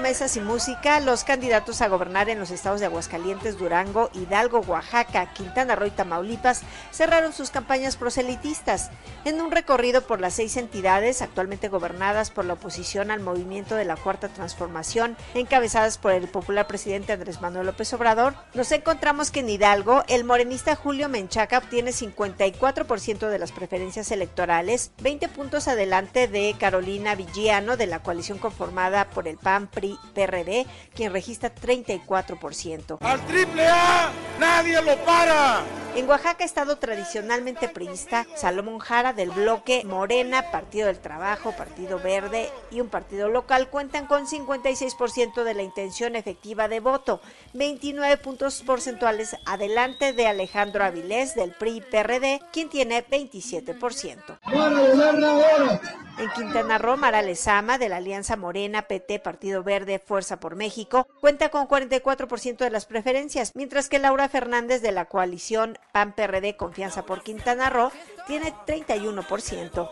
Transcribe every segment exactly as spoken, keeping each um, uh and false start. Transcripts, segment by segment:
promesas y música, los candidatos a gobernar en los estados de Aguascalientes, Durango, Hidalgo, Oaxaca, Quintana Roo y Tamaulipas cerraron sus campañas proselitistas. En un recorrido por las seis entidades actualmente gobernadas por la oposición al movimiento de la Cuarta Transformación, encabezadas por el popular presidente Andrés Manuel López Obrador, nos encontramos que en Hidalgo, el morenista Julio Menchaca obtiene cincuenta y cuatro por ciento de las preferencias electorales, veinte puntos adelante de Carolina Villano, de la coalición conformada por el P A N, P R I, P R D, quien registra treinta y cuatro por ciento. ¡Al triple A nadie lo para! En Oaxaca, estado tradicionalmente priista, Salomón Jara del bloque Morena, Partido del Trabajo, Partido Verde y un partido local cuentan con cincuenta y seis por ciento de la intención efectiva de voto, veintinueve puntos porcentuales adelante de Alejandro Avilés del P R I P R D, quien tiene veintisiete por ciento. En Quintana Roo, Mara Lezama, de la Alianza Morena, P T, Partido Verde, Fuerza por México, cuenta con cuarenta y cuatro por ciento de las preferencias, mientras que Laura Fernández, de la coalición P A N P R D, Confianza por Quintana Roo, tiene treinta y uno por ciento.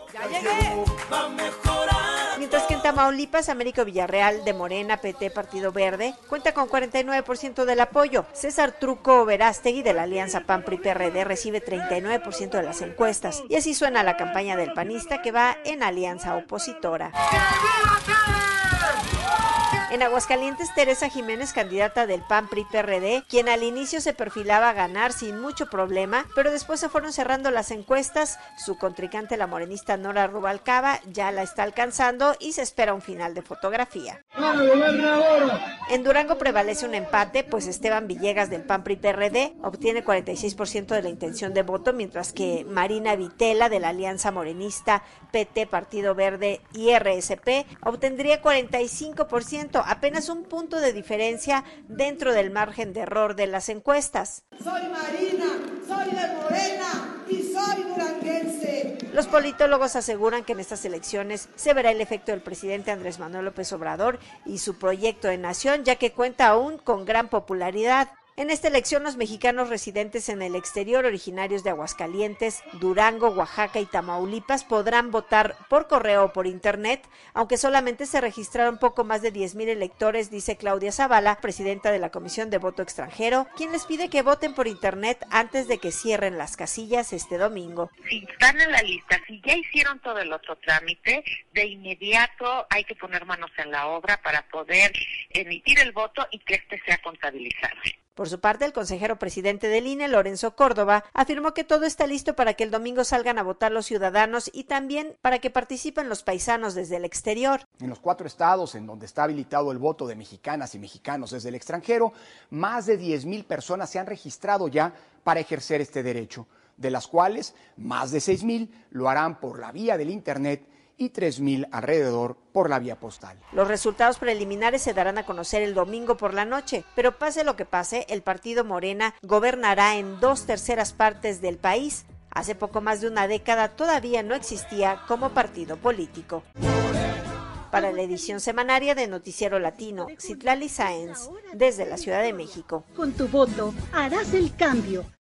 Mientras que en Tamaulipas, Américo Villarreal, de Morena, P T, Partido Verde, cuenta con cuarenta y nueve por ciento del apoyo. César Truco Verástegui, de la Alianza P A N P R I P R D, recibe treinta y nueve por ciento de las encuestas. Y así suena la campaña del panista, que va en alianza opositora. En Aguascalientes, Teresa Jiménez, candidata del P A N P R I P R D, quien al inicio se perfilaba a ganar sin mucho problema, pero después se fueron cerrando las encuestas. Su contrincante, la morenista Nora Rubalcaba, ya la está alcanzando y se espera un final de fotografía. En Durango prevalece un empate, pues Esteban Villegas del P A N P R I P R D obtiene cuarenta y seis por ciento de la intención de voto, mientras que Marina Vitela, de la Alianza Morenista, P T, Partido Verde y R S P, obtendría cuarenta y cinco por ciento, apenas un punto de diferencia dentro del margen de error de las encuestas. Soy Marina, soy de Morena y soy duranguense. Los politólogos aseguran que en estas elecciones se verá el efecto del presidente Andrés Manuel López Obrador y su proyecto de nación, ya que cuenta aún con gran popularidad. En esta elección, los mexicanos residentes en el exterior, originarios de Aguascalientes, Durango, Oaxaca y Tamaulipas, podrán votar por correo o por internet, aunque solamente se registraron poco más de diez mil electores, dice Claudia Zavala, presidenta de la Comisión de Voto Extranjero, quien les pide que voten por internet antes de que cierren las casillas este domingo. Si están en la lista, si ya hicieron todo el otro trámite, de inmediato hay que poner manos en la obra para poder emitir el voto y que este sea contabilizado. Por su parte, el consejero presidente del I N E, Lorenzo Córdoba, afirmó que todo está listo para que el domingo salgan a votar los ciudadanos y también para que participen los paisanos desde el exterior. En los cuatro estados en donde está habilitado el voto de mexicanas y mexicanos desde el extranjero, más de diez mil personas se han registrado ya para ejercer este derecho, de las cuales más de seis mil lo harán por la vía del internet y tres mil alrededor por la vía postal. Los resultados preliminares se darán a conocer el domingo por la noche, pero pase lo que pase, el partido Morena gobernará en dos terceras partes del país. Hace poco más de una década todavía no existía como partido político. Para la edición semanaria de Noticiero Latino, Citlali Sáenz, desde la Ciudad de México. Con tu voto harás el cambio.